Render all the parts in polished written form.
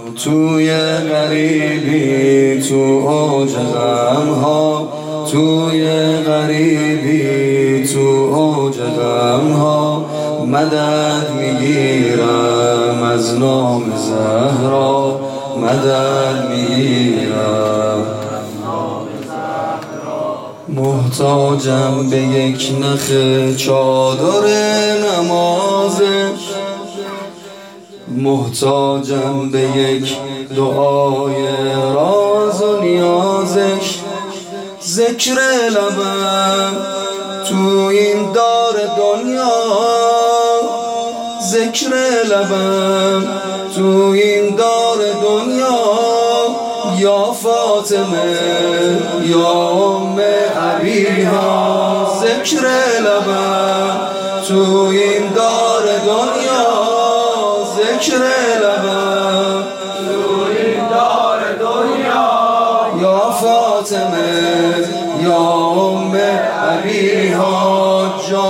توی غریبی تو اوج غمها، توی غریبی تو اوج غمها، مدد میگیرم از نام زهرا، مدد میگیرم. محتاجم به یک نخ چادر نمازش، محتاجم به یک دعای راز و نیازش. ذکر لبم تو این دار دنیا، ذکر لبم تو این دار دنیا. یا فاطمه یا ام ابیها، ذکر لبم تو این دار دنیا، ذکر لبم تو این دار دنیا. یا فاطمه یا ام ابیها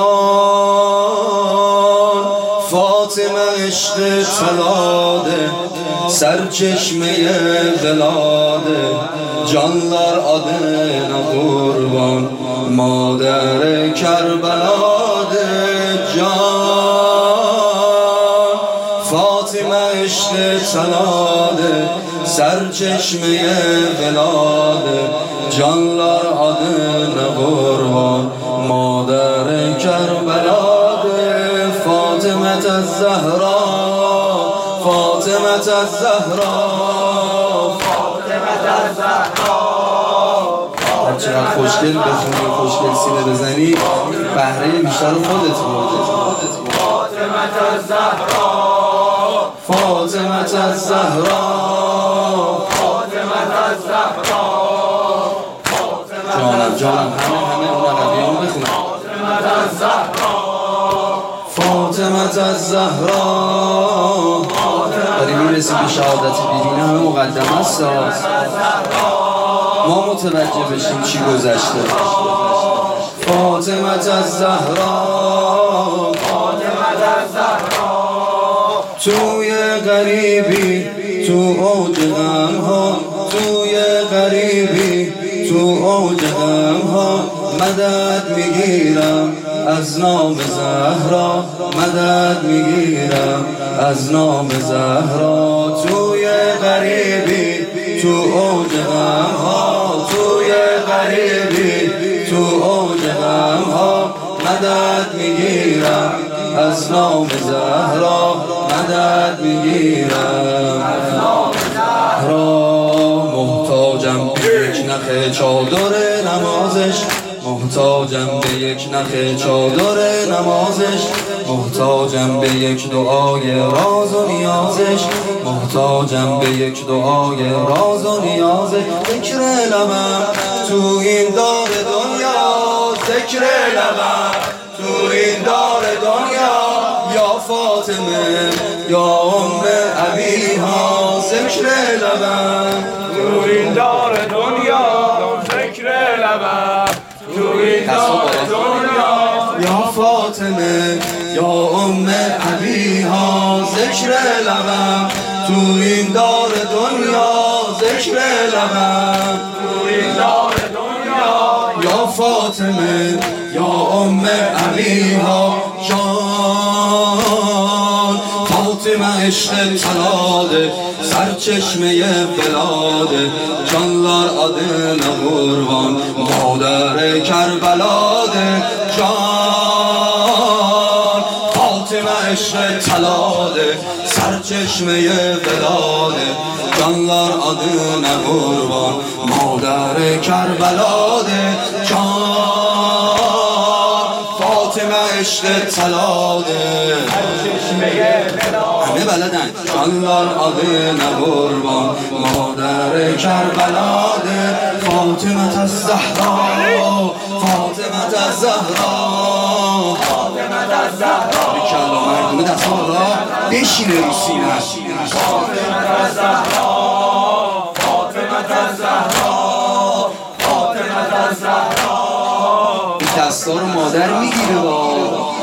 جان. فاطمه عشق تلاده، سرچشمه بلاده، جانlar adına kurban، مادر کربلاده جان. فاطمه عشق تلاده، سرچشمه بلاده، جانlar adına kurban، مادر کربلاده. فاطمه الزهرا، فاطمه الزهرا، فاطمه الزهرا. هر چقدر خوشگل بخونی و خوشگل سینه بزنی بهره بیشتر خودت بردی. فاطمه الزهرا، فاطمه الزهرا، فاطمه الزهرا. جانم جانم همه اون عربیان بخونن. فاطمه الزهرا، فاطمه الزهرا. داری میرسی به شهادت بیدینه، همه مقدمه است. ما متوجه بشیم چی گذشته. فاطمه الزهرا، فاطمه الزهرا. توی غریبی تو اوج غمها، توی غریبی تو اوج غمها، مدد میگیرم از نام زهرا، مدد میگیرم از نام زهرا. توی غریبی تو اوج غمها، توی غریبی تو اوج غمها، مدد میگیرم از نام زهرا، مدد میگیرم از نام زهرا. محتاجم به یک نخ چادر نمازش، محتاجم به یک نخ چادر نمازش، محتاجم به یک دعای راز و نیازش، محتاجم به یک دعای راز و نیازش. ذکر لبم تو این دار دنیا، ذکر لبم تو این دار دنیا. یا فاطمه یا ام ابیها، ذکر لبم تو این دار دنیا، ذکر لبم تو این دار دنیا. یا فاطمه یا ام ابیها، ذکر لبم تو این دار دنیا، ذکر لبم تو این دار دنیا. یا فاطمه یا ام ابیها جان. فاطمه عشق تلاده، سرچشمه بلاده، جانlar adına kurban، مادر کربلاده جان. فاطمه عشق تلاده، سرچشمه بلاده، جانlar adına kurban، مادر کربلاده جان. فاطمه عشق تلاده، سرچشمه بلاده، همه بلدن. جانlar adına kurban، مادر کربلاده. فاطمه الزهرا، فاطمه الزهرا، فاطمه الزهرا. بیکلا مردونه دست بالا بشینه رو سینه. فاطمه الزهرا، فاطمه الزهرا، فاطمه الزهرا. این دستا رو مادر میگیره با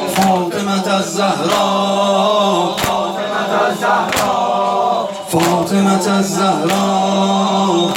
فاطمه الزهرا، فاطمه الزهرا، فاطمه فاطمه الزهرا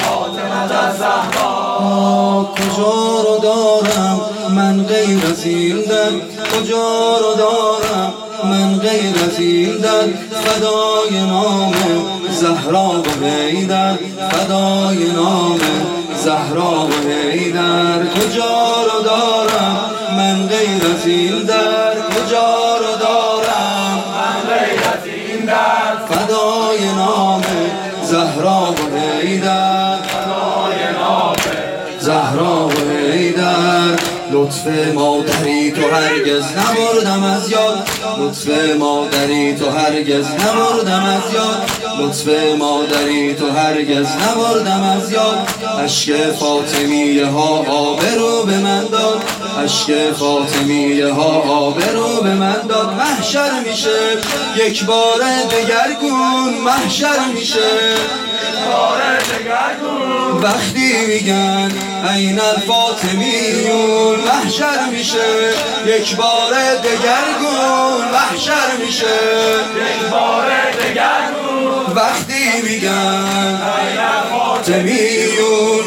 کجا رو دارم من غیر از این در، کجا رو دارم من غیر از این در، فدای نام زهرا و حیدر، فدای نام زهرا و حیدر. کجا رو دارم من غیر از این در، کجا رو دارم من غیر از این در، فدای نام زهرا و حیدر، فدای نام زهرا و حیدر. لطف مادری تو هرگز نبردم از یاد، لطف مادری تو هرگز نبردم از یاد، لطف مادری تو هرگز نبردم از یاد. اشک فاطمیه ها آبرو به من داد، اشک فاطمیه ها آبرو به من داد. محشر میشه یک بار دگرگون، محشر میشه یک بار دگرگون، وقتی میگن این الفاطمیون. محشر میشه یک بار دگرگون، محشر میشه یک بار دگرگون، وقتی میگن این الفاطمیون.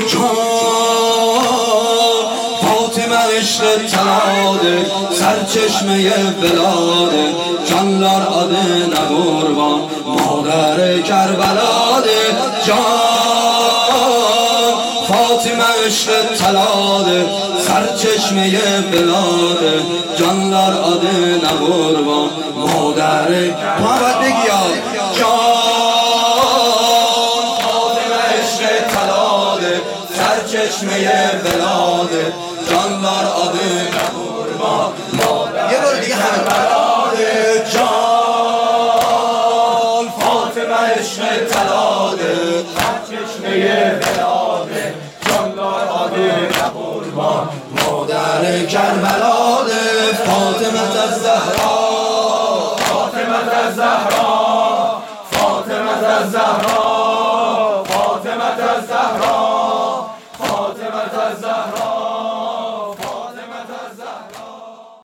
فاطمه عشق تلاده سرچشمه بلاده، جانلار آده نقربان مادر کربلاده. فاطمه عشق تلاده سرچشمه بلاده، جانلار آده نقربان مادر. محمد بگی جان فاطمه عشق تلاده سرچشمه بلاده، جانلار آده نقربان مادر. یه بار دیگه همه بلاده. جان فاطمه عشق تلاده سرچشمه بلاده، جانلار آده نقربان مادر کربلاده. فاطمه الزهرا، فاطمه الزهرا، فاطمه الزهرا، فاطمه الزهرا.